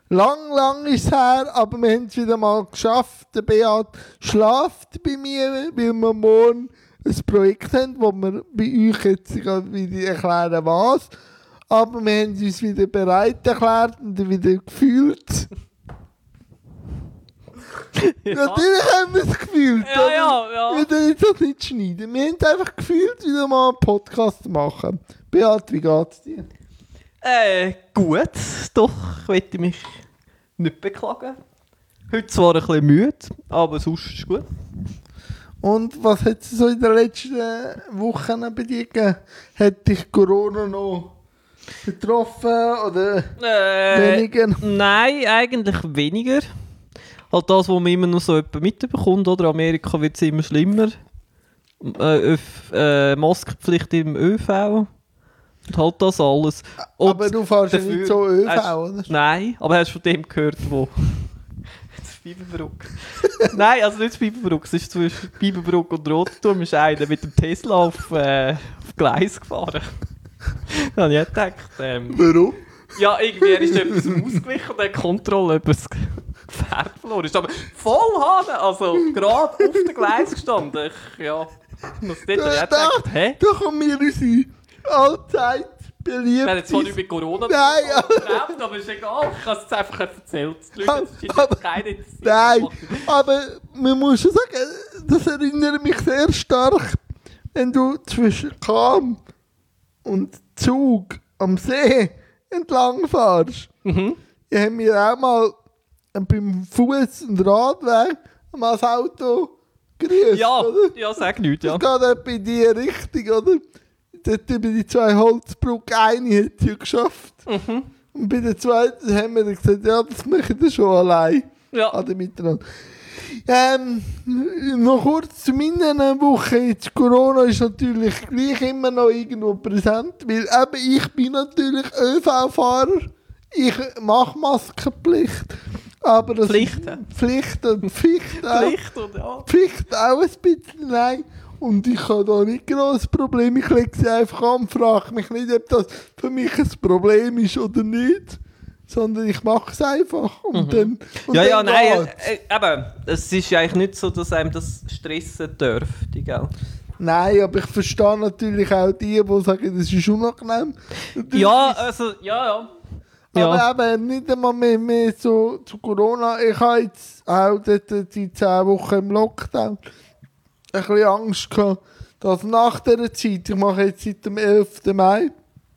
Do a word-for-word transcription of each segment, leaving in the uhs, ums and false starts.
lang, lang ist es her, aber wir haben es wieder mal geschafft. Der Beat schläft bei mir, weil wir morgen ein Projekt haben, wo wir bei euch jetzt wieder erklären, was. Aber wir haben uns wieder bereit erklärt und wieder gefühlt. Ja. Natürlich haben wir es gefühlt. Ja, ja, ja. Wir können das nicht schneiden. Wir haben einfach gefühlt, wieder mal einen Podcast machen. Beat, wie geht's dir? Äh, gut. Doch, ich möchte mich nicht beklagen. Heute zwar ein bisschen müde, aber sonst ist es gut. Und was hat es so in den letzten Wochen bei dir gegeben? Hat dich Corona noch betroffen oder äh, weniger? Nein, eigentlich weniger. Halt das, was man immer noch so mitbekommt, oder? Amerika wird es immer schlimmer. Äh, Öf, äh, Maskenpflicht im ÖV. Und halt das alles. Und aber du fährst ja nicht so ÖV, hast, oder? Nein, aber hast du von dem gehört, wo... das Biberbrück. Nein, also nicht das Biberbrück, es ist zwischen Biberbrück und Rotterdam ist einer mit dem Tesla auf, äh, auf Gleis gefahren. Da habe ich auch gedacht... Ähm, Warum? Ja, irgendwie ist etwas ausgewichen und hat Kontrolle über das Pferd verloren. Ist aber voll Hane, also gerade auf dem Gleis gestanden. Ich, ja, muss dort Da, auch da, gedacht, hä? da kommen wir unsere allzeit beliebt. Wir haben jetzt zwar nicht mit Corona Nein, geredet, aber ist egal. Ich habe es jetzt einfach erzählt. Die Leute aber, keine nein, aber man muss schon sagen, das erinnert mich sehr stark, wenn du zwischen Cham und Zug am See entlang fährst. Mhm. Ich habe mir auch mal beim Fuß- und Radweg mal das Auto grüßt, Ja, oder? ja, sag nichts, ja. Das geht etwa in die Richtung, oder? Dort über die zwei Holzbrücken, eine hat sie ja geschafft. Mhm. Und bei der zweiten haben wir dann gesagt, ja, das machen wir schon allein. Ja. Alle miteinander. Ähm, noch kurz zu meiner Woche. Jetzt Corona ist natürlich gleich immer noch irgendwo präsent, weil eben ich bin natürlich ÖV-Fahrer. Ich mache Maskenpflicht. Aber das Pflicht, ja. Pflicht und Pflicht auch. Pflicht und ja. Pflicht auch ein bisschen, nein. Und ich habe da nicht groß Problem. Ich lege sie einfach an und frage mich nicht, ob das für mich ein Problem ist oder nicht. Sondern ich mache es einfach. Und Mhm. dann, und Ja, ja, dann nein, geht's. äh, äh, eben, es ist ja eigentlich nicht so, dass einem das stressen dürfte, gell? Nein, aber ich verstehe natürlich auch die, die sagen, das ist unangenehm. Natürlich Ja, ist- also, ja, ja. aber Ja. eben nicht einmal mehr, mehr so zu Corona. Ich habe jetzt auch dort die zehn Wochen im Lockdown ein bisschen Angst gehabt, dass nach dieser Zeit, ich mache jetzt seit dem elften Mai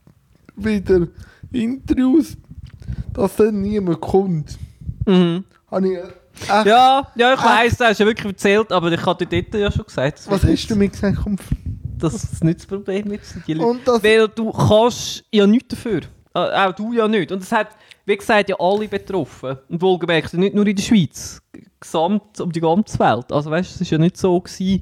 wieder Interviews, dass dann niemand kommt. Mhm. Habe ich echt, Ja, ja, ich Äh. weiss, du hast ja wirklich erzählt, aber ich hatte dir dort ja schon gesagt, was hast du mir gesagt? Komm. dass es nicht das Problem ist. Die Leute. Und das, Weil du kannst ja nichts dafür. Äh, auch du ja nicht. Und es hat, wie gesagt, ja alle betroffen. Und wohlgemerkt, nicht nur in der Schweiz, gesamt um die ganze Welt. Also weißt du, es war ja nicht so gewesen,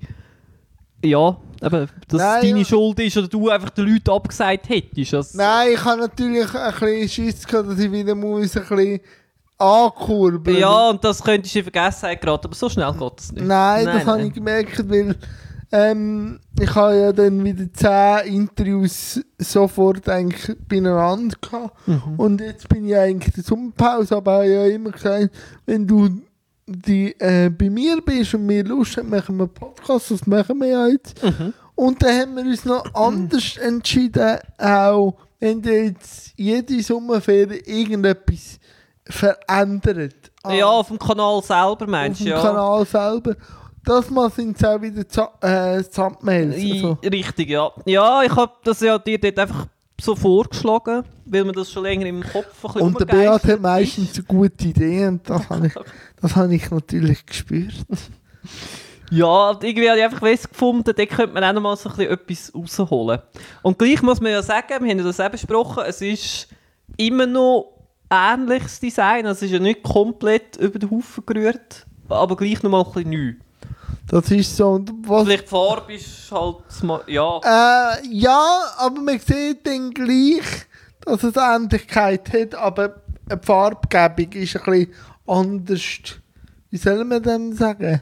ja, eben, dass Nein, es deine ja. Schuld ist oder du einfach den Leuten abgesagt hättest. Also, nein, ich habe natürlich ein bisschen Schiss gehabt, dass ich wieder muss ein bisschen ankurbeln. ja, und das könntest du in Vergessenheit geraten, aber so schnell geht es nicht. Nein, das nein. habe ich gemerkt, weil ähm, ich habe ja dann wieder zehn Interviews sofort eigentlich beieinander gehabt. Mhm. Und jetzt bin ich eigentlich in der Sommerpause, aber ich habe ja immer gesagt, wenn du die, äh, bei mir bist und mir Lust hast, machen wir einen Podcast, das machen wir ja jetzt. Mhm. Und dann haben wir uns noch anders entschieden, auch wenn jetzt jede Sommerferie irgendetwas verändert. Ja, auf dem Kanal selber meinst auf du, dem ja. Kanal selber. Das Mal sind es auch wieder Za- äh, Thumbnails. Also. I- Richtig, ja. Ja, ich habe das ja dir dort einfach so vorgeschlagen, weil mir das schon länger im Kopf ein bisschen Und der Beat hat rumgegeistert meistens ist. eine gute Idee und das habe ich, das habe ich natürlich gespürt. Ja, und irgendwie habe ich einfach was gefunden, da könnte man auch noch mal so ein bisschen etwas rausholen. Und gleich muss man ja sagen, wir haben ja das auch besprochen, es ist immer noch ähnliches Design, also es ist ja nicht komplett über den Haufen gerührt, aber gleich noch mal ein bisschen neu. Das ist so. Und was, Vielleicht die Farbe ist halt, sma- ja. äh, ja, aber man sieht dann gleich, dass es Ähnlichkeit hat, aber die Farbgebung ist ein bisschen anders. Wie soll man denn sagen?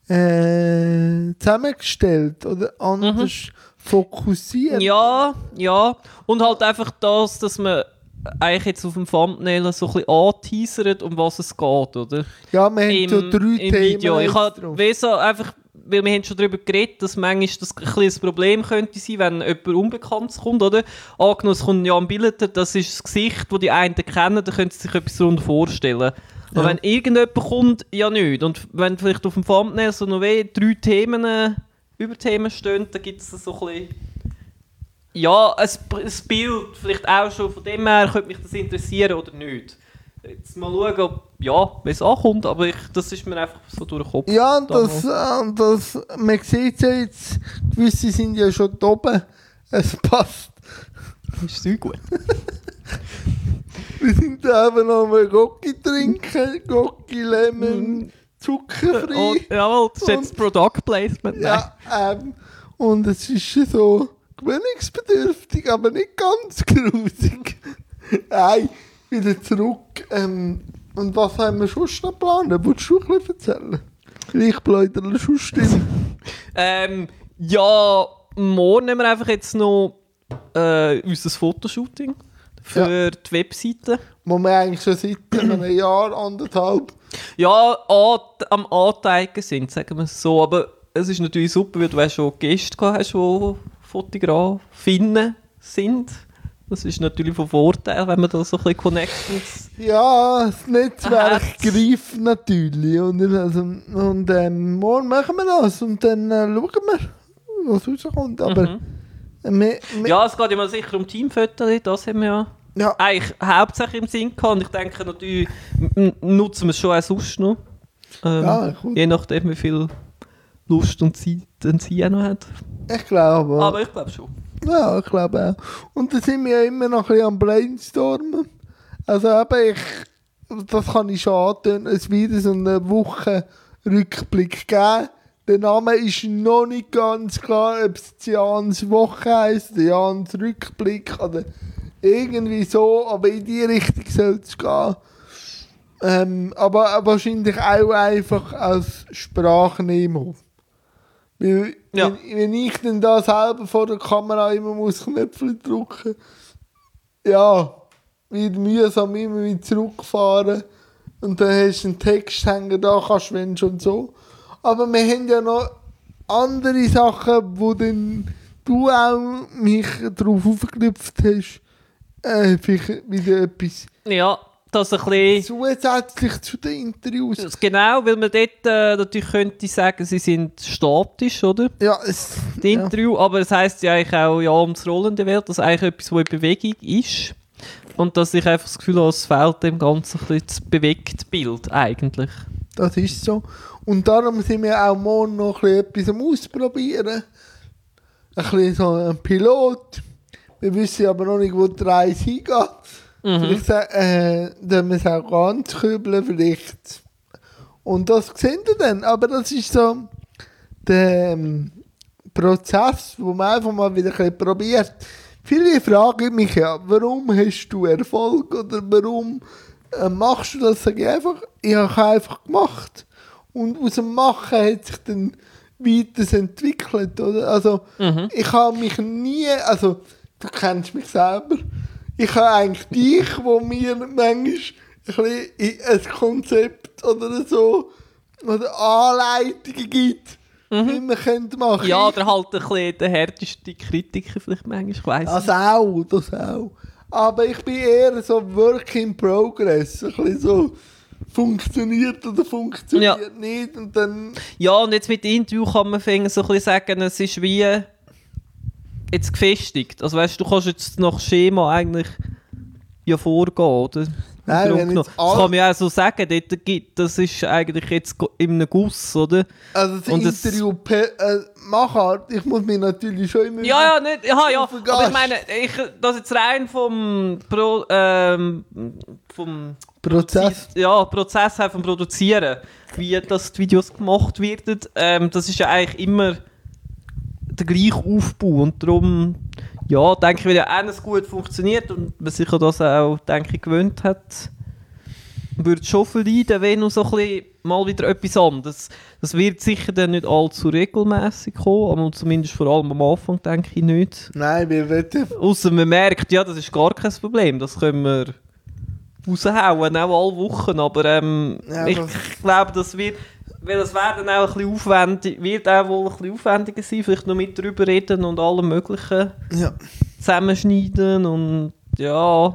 Äh, zusammengestellt oder anders fokussiert. Ja, ja. Und halt einfach das, dass man eigentlich jetzt auf dem Thumbnail so ein bisschen anteasert, um was es geht, oder? Ja, wir haben Im, so drei im Themen Video. Ich jetzt habe drauf. wie so einfach, weil wir haben schon darüber geredet, dass manchmal das ein bisschen ein Problem könnte sein, wenn jemand Unbekanntes kommt, oder? Angenommen, es kommt Jan Billeter, das ist das Gesicht, das die einen kennen, da können sie sich etwas darunter vorstellen. Aber Ja. wenn irgendjemand kommt, ja nicht. Und wenn vielleicht auf dem Thumbnail so noch weh drei Themen, äh, Überthemen stehen, dann gibt es so ein bisschen... Ja, ein, ein Bild, vielleicht auch schon von dem her, könnte mich das interessieren oder nicht. Jetzt mal schauen, ob, ja, wie es ankommt, aber ich, das ist mir einfach so durch den Kopf. Ja, das, damals. äh, das, man sieht ja jetzt, gewisse sind ja schon da oben. Es passt. Ist sehr gut. Wir sind da eben noch mal Gocki trinken, Gocki Lemon, zuckerfrei. Oh, jawohl, das ist jetzt Product Placement. Ja, ähm, und es ist so gewöhnungsbedürftig, aber nicht ganz grusig. Nein, wieder zurück. Ähm, und was haben wir sonst noch geplant? Wolltest du ein bisschen erzählen? Ich bläudere schon still. Ähm, ja, morgen haben wir einfach jetzt noch äh, unser Fotoshooting für die Webseite. Wo wir eigentlich schon seit einem Jahr, anderthalb. Ja, an, am Anteigen sind, sagen wir es so. Aber es ist natürlich super, weil du auch schon Gäste gehabt hast, die Fotografinnen sind. Das ist natürlich von Vorteil, wenn man da so ein bisschen Connections... Ja, das Netzwerk Hat. greift natürlich. Und, also, und ähm, morgen machen wir das und dann äh, schauen wir, was rauskommt. Aber Mhm. äh, wir, wir, Ja, es geht immer sicher um Teamfotos, das haben wir ja ja, eigentlich hauptsächlich im Sinn gehabt. Und ich denke natürlich, m- nutzen wir es schon auch sonst noch. Ähm, Ja, gut. je nachdem, wie viel Lust und Zeit dann sie auch noch hat. ich glaube. Aber ich glaube schon. Ja, ich glaube auch. Und da sind wir ja immer noch ein bisschen am Brainstormen. Also eben, ich, das kann ich schon antönen, es wird so eine Woche Rückblick geben. Der Name ist noch nicht ganz klar, ob es Jans Woche heisst, oder Jans Rückblick oder irgendwie so, aber in die Richtung soll es gehen. Ähm, aber wahrscheinlich auch einfach als Sprachnehmer. Weil, Ja. wenn, wenn ich dann da selber vor der Kamera immer muss Knöpfe drücken, ja, wird mühsam immer wieder zurückfahren und dann hast du einen Text hängen, da kannst du wenn schon so. Aber wir haben ja noch andere Sachen, wo dann du auch mich darauf aufgeknüpft hast, äh, vielleicht wieder etwas Ja, das ein bisschen... zusätzlich zu den Interviews. Genau, weil man dort äh, natürlich könnte sagen, sie sind statisch, oder? Ja, es, Die ja. Interview, aber es heisst ja eigentlich auch ja ums rollende Welt, dass eigentlich etwas, was in Bewegung ist. Und dass ich einfach das Gefühl habe, es fehlt dem Ganzen ein bisschen das bewegte Bild eigentlich. Das ist so. Und darum sind wir auch morgen noch ein bisschen etwas am Ausprobieren. Ein bisschen so ein Pilot. Wir wissen aber noch nicht, wo die Reise hingeht. Mhm. Vielleicht sa- äh, dann wir es auch ganz kübeln, vielleicht. Und das sehen wir dann. Aber das ist so der ähm, Prozess, wo man einfach mal wieder ein bisschen probiert. Viele fragen mich ja, warum hast du Erfolg oder warum äh, machst du das? Sag ich einfach, ich habe einfach gemacht. Und aus dem Machen hat sich dann weiterentwickelt, oder? Also, Mhm. ich habe mich nie, also, du kennst mich selber, ich habe eigentlich dich, wo mir manchmal ein, bisschen ein Konzept oder so, oder Anleitungen gibt, wie man könnte machen. Ja, oder halt ein bisschen der härteste Kritiker vielleicht manchmal, ich weiss Das auch, das auch. Aber ich bin eher so Work in Progress, ein bisschen so funktioniert oder funktioniert Ja. nicht und dann... Ja, und jetzt mit dem Interview kann man fängen, so ein bisschen sagen, es ist wie jetzt gefestigt. Also weißt du, du kannst jetzt nach Schema eigentlich ja vorgehen, oder? Im Nein, Grunde wenn genommen. jetzt Das alle- kann man ja auch so sagen, dort gibt, das ist eigentlich jetzt go- in einem Guss, oder? Also das Und das- Interview per, äh, Machart, ich muss mich natürlich schon immer... Ja, ja, nicht, ja, ja. auf den Aber ich Gast. meine, ich, das jetzt rein vom, Pro, ähm, vom Prozess. ja, Prozess her vom Produzieren, wie das die Videos gemacht werden, ähm, das ist ja eigentlich immer der gleiche Aufbau und darum, ja, denke ich, weil ja eines gut funktioniert und man sich an das auch, denke ich, gewöhnt hat, würde schon verleiden, wenn noch so ein bisschen mal wieder etwas anderes. Das wird sicher dann nicht allzu regelmäßig kommen, aber zumindest vor allem am Anfang denke ich nicht. Nein, wir werden... Ausser man merkt, ja, das ist gar kein Problem, das können wir raushauen, auch alle Wochen, aber ähm, Ja, ich das- glaube, das wird... Weil das wäre dann auch ein bisschen aufwendig, wird auch wohl ein bisschen aufwendiger sein, vielleicht noch mit drüber reden und allem Möglichen Ja. zusammenschneiden und ja...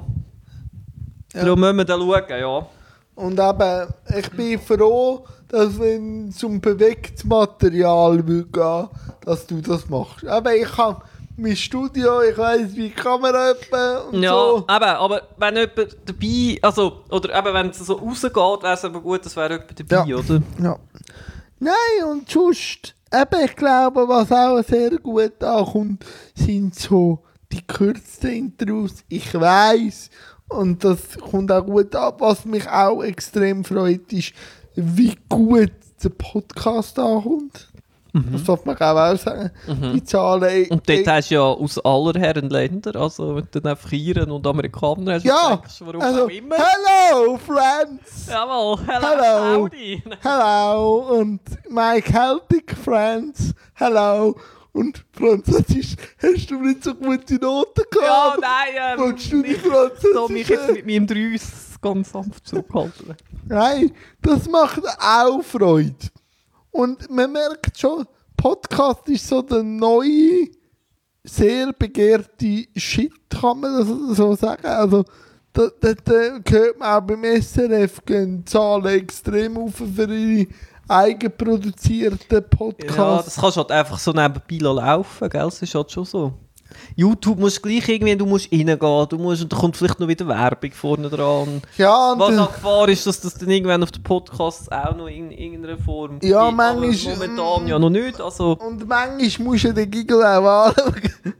Ja. Darum müssen wir dann schauen, ja. Und eben, ich bin froh, dass wenn es um bewegtes Material geht, dass du das machst. Aber ich habe mein Studio, ich weiss, wie die Kamera etwa und Ja, so. eben, aber wenn jemand dabei, also, oder eben wenn es so rausgeht, wäre es aber gut, dass wäre jemand dabei, Ja. oder? Ja. Nein, und sonst, eben, ich glaube, was auch sehr gut ankommt, sind so die kürzten Intros. Ich weiss, und das kommt auch gut ab. Was mich auch extrem freut, ist, wie gut der Podcast ankommt. Das darf man auch sagen. Die Zahlen... Und dort hast du ja aus aller Herren Länder, also wenn du dann einfach Iren und Amerikaner hast, Ja, denkst du, warum also, auch immer. hello, friends! Jawohl, hello, Hello. howdy. Hello und my Celtic friends, hello. Und Französisch, hast du nicht so gute Noten Ja, gehabt? nein, ähm, Willst du nicht ich so mich jetzt Französisch? mit meinem drei ganz sanft zurückhalten. Nein, das macht auch Freude. Und man merkt schon, Podcast ist so der neue, sehr begehrte Shit, kann man das so sagen. Also, da, da, da hört man auch beim S R F, gehen die Zahlen extrem auf für ihre eigenproduzierten Podcasts. Ja, das kannst du halt einfach so nebenbei laufen, gell? Das ist halt schon so. YouTube musst du gleich irgendwie, du musst reingehen, du musst, und da kommt vielleicht noch wieder Werbung vorne dran. Ja, und Was äh, halt Gefahr ist, dass das dann irgendwann auf den Podcasts auch noch in irgendeiner Form Ja, gibt, manchmal- aber momentan ja noch nicht, also... und manchmal musst du den Giggle auch anschauen.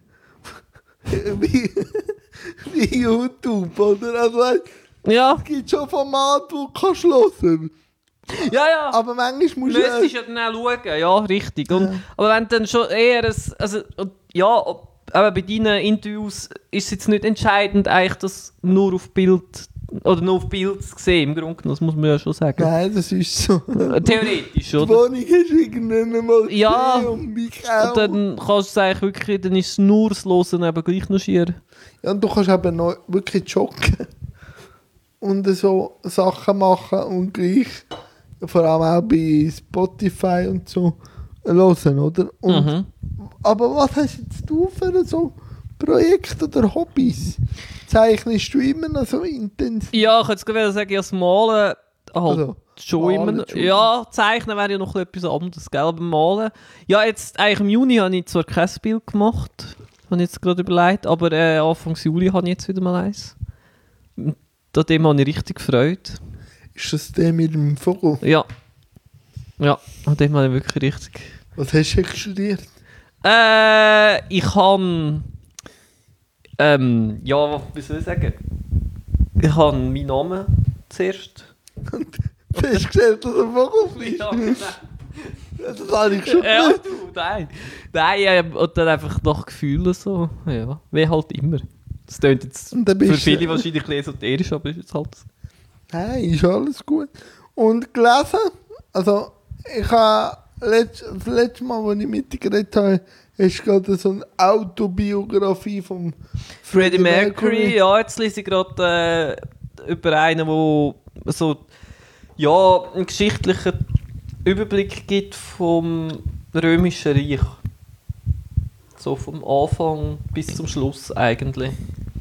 wie, wie YouTube, oder? Also, weißt, Ja, es gibt schon Formate, die du kannst hören. ja, ja. Aber manchmal Du musst du... müsstest ja dann auch schauen, ja, richtig. Und, aber wenn dann schon eher ein, also, und ja, ob- aber bei deinen Interviews ist es jetzt nicht entscheidend, eigentlich das nur auf Bild oder nur auf Bild zu sehen, im Grunde genommen, das muss man ja schon sagen. Nein, das ist so. Äh, Theoretisch, Die oder? Wohnung hast du irgendwann mal Ja. gesehen und mich auch. Und dann kannst du es eigentlich wirklich, dann ist es nur das Hören eben gleich noch schier. Ja, und du kannst eben noch wirklich joggen und so Sachen machen und gleich, vor allem auch bei Spotify und so, hören, oder? Und, Mhm. Aber was hast jetzt du für so Projekte oder Hobbys? Zeichnest du immer noch so intensiv? Ja, ich könnte jetzt gerade sagen, ja, das Malen halt Also, schon Malen, immer noch. Entschuldigung. Ja, Zeichnen wäre ja noch etwas anderes, gell? Aber Malen. Ja, jetzt eigentlich im Juni habe ich zwar kein Bild gemacht, habe ich jetzt gerade überlegt, aber äh, Anfang Juli habe ich jetzt wieder mal eins. Und an dem habe ich richtig gefreut. Ist das der mit dem Vogel? Ja. Ja, an dem habe ich wirklich richtig... Was hast du studiert? Äh, ich habe... Ähm, ja, wie soll ich sagen? Ich habe meinen Namen zuerst... Du hast gesagt, dass du ein Vogel bist. Ja, genau. Das habe ich schon Ja, gewusst. du, nein. Nein, äh, und dann einfach nach Gefühlen so. Ja, wie halt immer. Das klingt jetzt Und dann bist für viele du- wahrscheinlich ein bisschen esoterisch, aber ist jetzt halt... Nein, ist alles gut. Und gelesen, also ich habe letzt, das letzte Mal, als ich mit dir geredet habe, hast du gerade so eine Autobiografie von Freddie Mercury, ja, jetzt lese ich gerade äh, über einen, der so, ja, einen geschichtlichen Überblick gibt vom Römischen Reich. So vom Anfang bis zum Schluss eigentlich.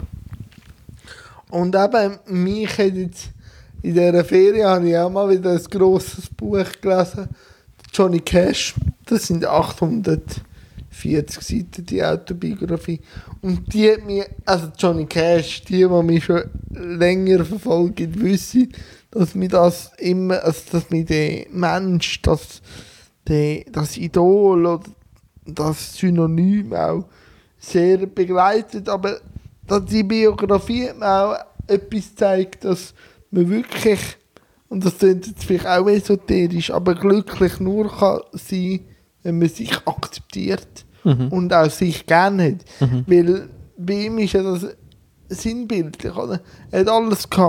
Und eben, mich hat jetzt in dieser Ferien habe ich auch mal wieder ein grosses Buch gelesen. Johnny Cash, das sind achthundertvierzig Seiten, die Autobiografie. Und die hat mir, also Johnny Cash, die, die mich schon länger verfolgen, wissen, dass mir das immer, also dass mir der Mensch, das, der, das Idol oder das Synonym auch sehr begleitet. Aber dass die Biografie hat mir auch etwas gezeigt, dass man wirklich, und das klingt jetzt vielleicht auch esoterisch, aber glücklich nur kann sein, wenn man sich akzeptiert Mhm. und auch sich gerne hat. Mhm. Weil bei ihm ist ja das sinnbildlich, oder? Er hat alles gehabt.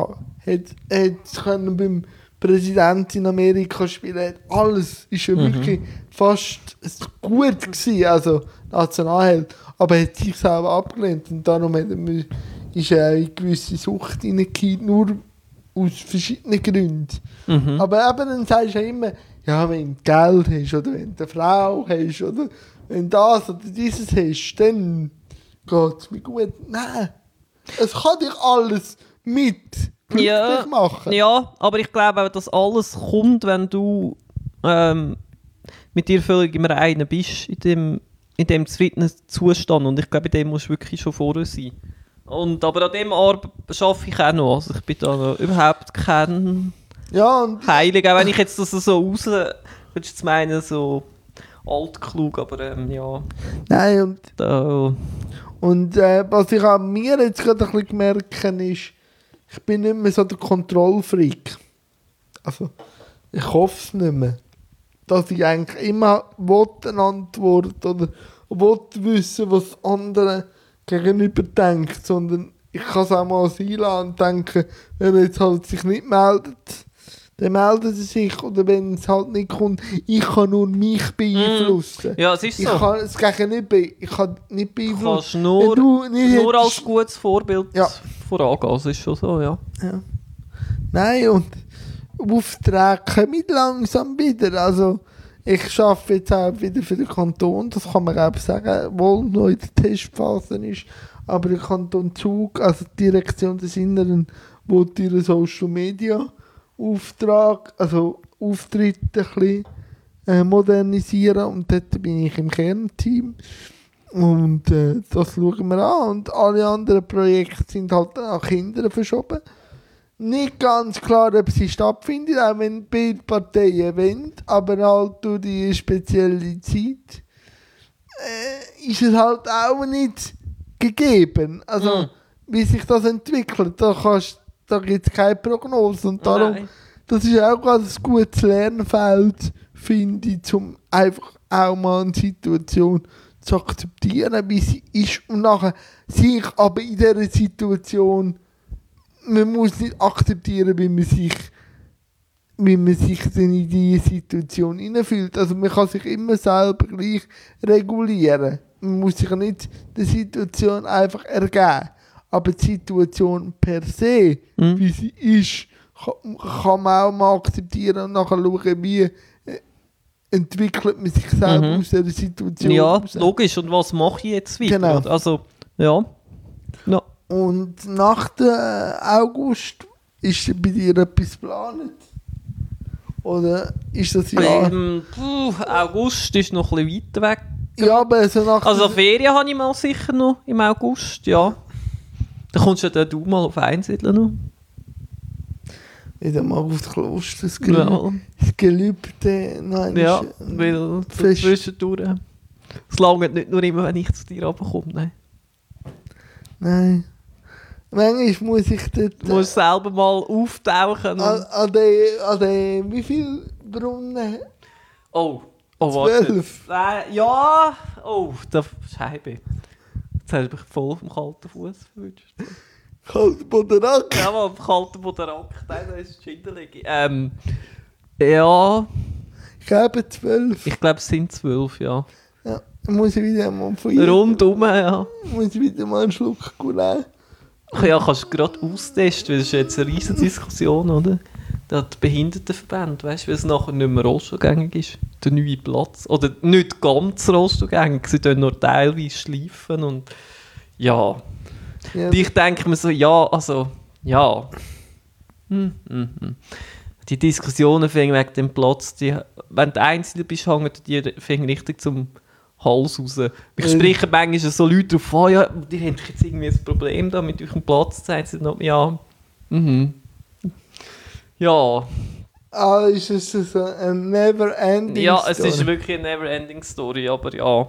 hat, hat können beim Präsidenten in Amerika spielen, hat alles ist ja Mhm. wirklich fast gut gewesen, also Nationalheld, aber er hat sich selber abgelehnt und darum hat er, ist er in eine gewisse Sucht hineingefallen, nur aus verschiedenen Gründen. Mhm. Aber eben dann sagst du ja immer, ja, wenn du Geld hast oder wenn du eine Frau hast oder wenn du das oder dieses hast, dann geht es mir gut. Nein, es kann dich alles mit glücklich Ja, machen. ja, aber ich glaube auch, dass alles kommt, wenn du ähm, mit dir völlig im Reinen bist, in dem, in dem zufriedenen Zustand. Und ich glaube, in dem musst du wirklich schon vorher sein. Und, aber an dem Arbeit arbeite ich auch noch. Also ich bin da noch überhaupt kein Ja, und Heilig, auch wenn ich jetzt das so raus... Würdest du meinen, so altklug, aber ähm, ja, nein, und, da... und äh, was ich an mir jetzt gerade ein bisschen gemerkt habe, ist, ich bin nicht mehr so der Kontrollfreak. Also, ich hoffe es nicht mehr. Dass ich eigentlich immer will eine Antwort oder will wissen, was andere gegenüber denkt, sondern ich kann es auch mal sein lassen und denken, wenn er jetzt halt sich nicht meldet, dann meldet er sich, oder wenn es halt nicht kommt, ich kann nur mich beeinflussen. Ja, es ist Ich so. kann es gegen nicht, be ich kann nicht Du beeinflussen. kannst nur, Wenn du nicht nur als hättest- gutes Vorbild Ja. vorangehen, das ist schon so, ja. Ja. Nein, und Aufträge kommen langsam wieder. Also, ich arbeite jetzt auch wieder für den Kanton, das kann man auch sagen, wohl noch in der Testphase ist. Aber der Kanton Zug, also die Direktion des Inneren, will ihren Social Media Auftrag, also Auftritte ein bisschen äh, modernisieren. Und dort bin ich im Kernteam. Und äh, das schauen wir an. Und alle anderen Projekte sind halt an Kinder verschoben. Nicht ganz klar, ob sie stattfindet, auch wenn beide Parteien wollen, aber halt durch die spezielle Zeit äh, ist es halt auch nicht gegeben. Also, Mhm. wie sich das entwickelt, da, kannst- da gibt es keine Prognose. Und darum, Nein. das ist auch gerade ein gutes Lernfeld, finde ich, um einfach auch mal eine Situation zu akzeptieren, wie sie ist. Und nachher sich aber in dieser Situation, man muss nicht akzeptieren, wie man sich, wie man sich dann in diese Situation hineinfühlt. Also man kann sich immer selber gleich regulieren. Man muss sich nicht der Situation einfach ergeben. Aber die Situation per se, Mhm. wie sie ist, kann, kann man auch mal akzeptieren und nachher schauen, wie äh, entwickelt man sich selber Mhm. aus dieser Situation Ja, raus. logisch. Und was mache ich jetzt weiter? Genau. Also, ja. Ja. Und nach dem August ist bei dir etwas geplant? Oder ist das Jahr? Ähm, puh, August ist noch ein bisschen weiter weg. Ja, aber so nach Also der- Ferien habe ich mal sicher noch im August, ja. Dann kommst ja dann du mal auf Einsiedeln noch. wieder mal aufs Kloster, das Gelübde, Ja, das Gelübde nein, ja ist, äh, weil so fest. zwischendurch... Es langt nicht nur immer, wenn ich zu dir runterkomme. Nein. Nein. Manchmal muss ich dort... Du musst selber mal auftauchen. an, Und... an den, an den, wie viel Brunnen? Oh, oh warte. Zwölf. Äh, ja, oh, da Scheibe. Jetzt hast du mich voll auf dem kalten Fuß verwünscht. Kaltbodenack. Ja, mal auf dem kalten Bodenack. Nein, da ist Schindelegi. Ähm, ja, Ich habe zwölf. ich glaube es sind zwölf, ja. Ja, dann muss ich wieder mal von ihr... Rundum, ja. Muss ich wieder mal einen Schluck nehmen. Ja, kannst du gerade austesten, weil das ist jetzt eine riesige Diskussion, oder? Der Behindertenverband, weißt du, weil es nachher nicht mehr rostogängig ist. Der neue Platz. Oder nicht ganz rostogängig, sie tun nur teilweise schleifen und ja. Ja, Und ich denke mir so, ja, also, ja. Hm, hm, hm. Die Diskussionen fingen wegen dem Platz, die, wenn du Einzelne bist, hängen die fingen richtig zum Hals raus. Ich Mhm. spreche manchmal so Leute drauf an, ja, die haben jetzt irgendwie ein Problem da mit eurem Platz, sagen sie noch, ja, mhm. Ja, ah, ist es so ein never-ending ja, es Story. ist wirklich eine never-ending Story, aber ja.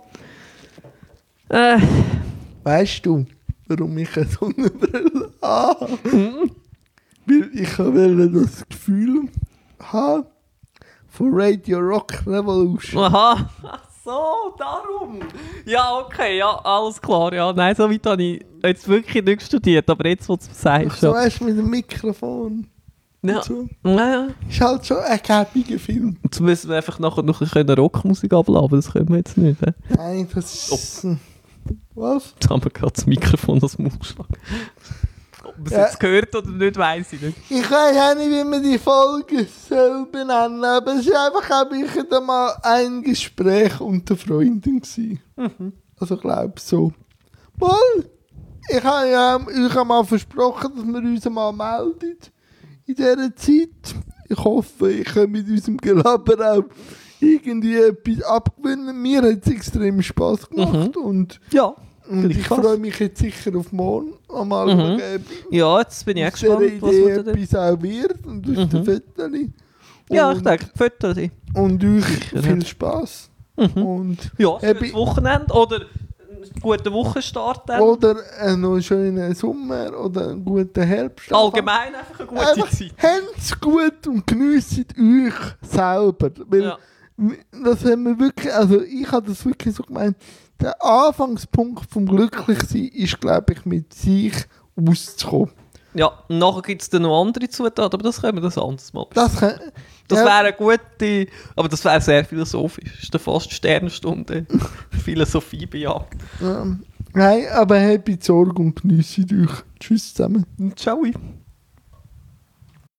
Äh, Weißt du, warum ich eine Sonnenbrille habe? hm? Weil ich wollte das Gefühl haben von Radio Rock Revolution. Aha, so, darum. Ja, okay, ja, alles klar. Ja, nein, so weit habe ich jetzt wirklich nicht studiert, aber jetzt, wo du es sagst. So Ja. erst mit dem Mikrofon. Ja. Und so. Ja, ja. Ist halt schon ein gäbiger Film. Jetzt müssen wir einfach nachher noch ein bisschen Rockmusik abladen, aber das können wir jetzt nicht. He? Nein, das ist... Was? Jetzt haben wir gerade das Mikrofon aus dem Mund geschlagen. Ob man es Ja. jetzt gehört oder nicht, weiss ich nicht. Ich weiß auch nicht, wie man die Folge soll benennen, aber es war einfach auch wieder mal ein Gespräch unter Freunden gewesen. Mhm. Also ich glaube so. Mal, ich habe ja euch einmal versprochen, dass wir uns mal melden in dieser Zeit. Ich hoffe, ich kann mit unserem Gelaber auch irgendwie etwas abgewinnen. Mir hat es extrem Spass gemacht und, Ja. und ich Gleichfalls. freue mich jetzt sicher auf morgen. Mal Mhm. schauen, Ja, jetzt bin ich auch aus dieser gespannt, was Idee wir da... etwas auch wird und aus Mhm. den Fotos. Ja, Und- ich denke, Fotos. Und euch Sicher, viel Spass. Mhm. Und Ja, ein Happy- gutes Wochenende oder einen guten Wochenstart dann. oder äh, noch einen schönen Sommer oder einen guten Herbst. Allgemein einfach eine gute Einfach Zeit. habt's gut und geniesst euch selber. Weil Ja. das haben wir wirklich, also ich habe das wirklich so gemeint, der Anfangspunkt vom Glücklichsein ist, glaube ich, mit sich auszukommen. Ja, und nachher gibt es dann noch andere Zutaten, aber das können wir das anderes Mal. Das, kann, Das ja, wäre eine gute, aber das wäre sehr philosophisch. Das ist dann fast Sternstunde. Philosophie bejagt. ähm, nein, aber habt Sorge und geniesst euch. Tschüss zusammen. Ciao.